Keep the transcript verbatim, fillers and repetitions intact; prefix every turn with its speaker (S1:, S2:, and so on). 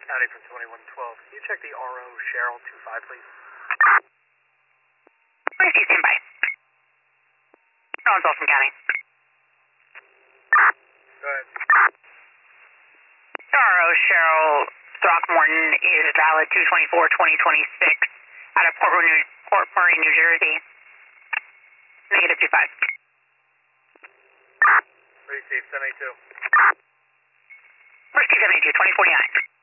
S1: Howdy from twenty-one twelve. Can you check the R O Cheryl two five, please?
S2: Where's you stand by? Rawlins Wilson County.
S1: Go ahead.
S2: R O Cheryl Throckmorton is valid two twenty-four twenty twenty-six out of Port Murray, Port Murray, New Jersey. Negative two five.
S1: Receive seventy-two.
S2: Receive seventy-two, twenty forty-nine.